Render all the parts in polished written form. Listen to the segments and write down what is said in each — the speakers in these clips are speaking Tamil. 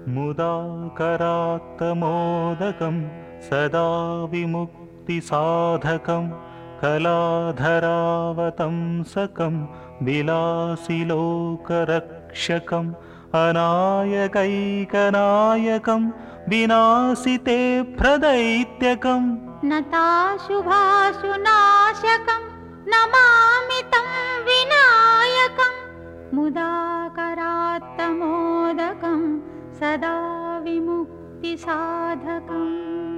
मुदाकरात्तमोदकं सदा विमुक्तिसाधकं कलाधरावतंसकं विलासिलोकरक्षकम् अनायकैकनायकं विनाशिते प्रदैत्यकं नताशुभाशुनाशकं नमामि तं विनायकं मुदाकरात्तमोदकं सदा विमुक्तिसाधकम्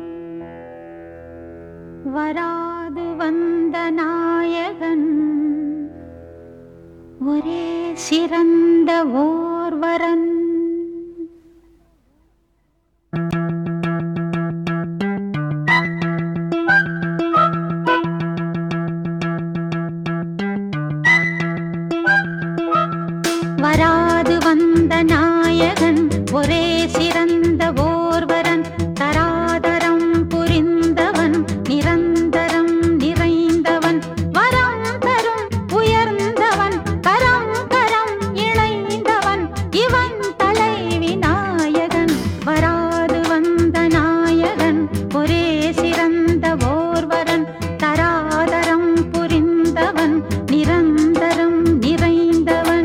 वरादु वन्दनायकन् ஒரே சிறந்த ஓர்வரன் வராது வந்த நாயகன் ஒரே சிறந்த ஓர்வரன் தராதரம் புரிந்தவன் நிரந்தரம் நிறைந்தவன் வரம் தரும் உயர்ந்தவன் கரம் கரம் இணைந்தவன் இவன் தலைவி நாயகன் வராது வந்த நாயகன் ஒரே சிறந்த ஓர்வரன் தராதரம் புரிந்தவன் நிரந்தரம் நிறைந்தவன்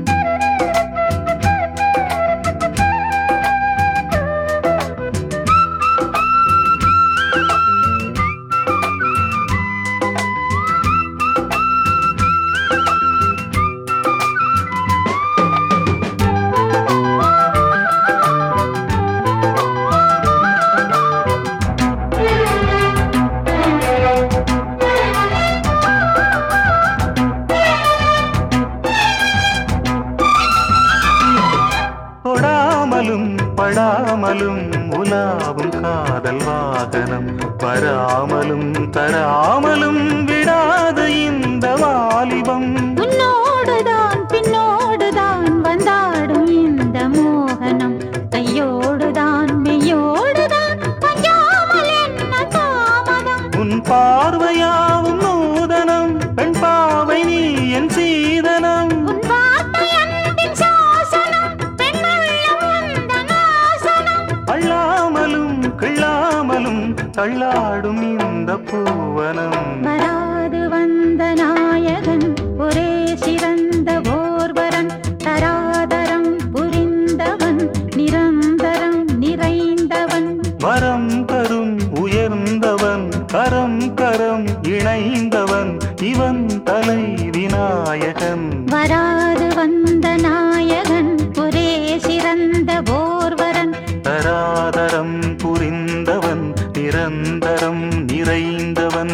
படாமலும் உலாவும் காதல் வாகனம் வராமலும் தராமலும் விடாத இந்த வாலிபம் உன்னோடுதான் பின்னோடுதான் வந்தாடும் இந்த மோகனம் கையோடுதான் மெய்யோடுதான் பஞ்சாமல் என்ன தாமதம் உன் பார்வையாவும் நூதனம் பெண் பாவை நீ என் சீதனம் உன் வார்த்தை அன்பின் சாசனம் பெண்ணுள்ளம் வந்த நாசனம் அள்ளாமலும் கிள்ளாமலும் தள்ளாடும் இந்த பூவனம் வராது வந்த நாயகன் ஒரே சிறந்த ஓர்வரன் தராதரம் புரிந்தவன் நிரந்தரம் நிறைந்தவன் வரம் தரும் உயர்ந்தவன் கரம் கரம் இணைந்தவன் இவன் தலை விநாயகன் வராது வந்த நாயகன் ஒரே சிறந்த ஓர்வரன் தராதரம் புரிந்தவன் நிரந்தரம் நிறைந்தவன்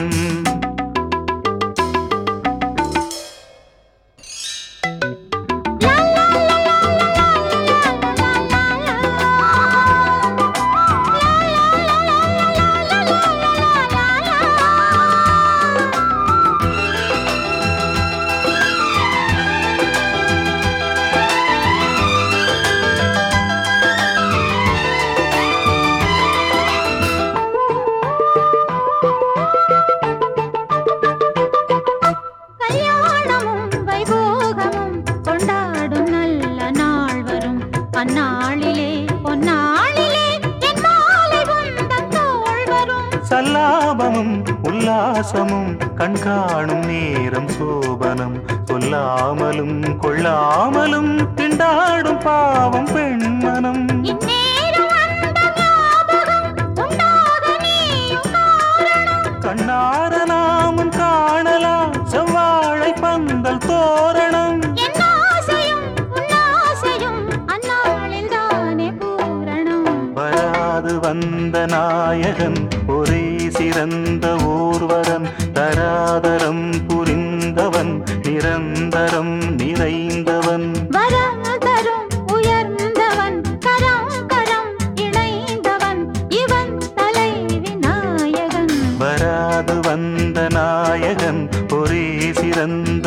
அந்நாளிலே பொன்னாளிலே என் மாலை உந்தன் தோள் வரும் சல்லாபமும் உல்லாசமும் கண்காணும் நேரம் சோபனம் சொல்லாமலும் கொள்ளாமலும் திண்டாடும் பாவம் பெண்மனம் இந்நேரம் அந்த ஞாபகம் உண்டாக நீயும் காரணம் கண்ணார நாமும் காணலாம் செவ்வாழை பந்தல் தோரணம் என் ஆசையும் உன் ஆசையும் அந்நாளில் தானே பூரணம் வராது வந்த நாயகன் ஒரே சிறந்த ஓர்வரன் தராதரம் புரிந்தவன் நிரந்தரம் நிறைந்தவன் வரம் தரும் உயர்ந்தவன் கரம் கரம் இணைந்தவன் இவன் தலைவி நாயகன் வராது வந்த நாயகன் ஒரே சிறந்த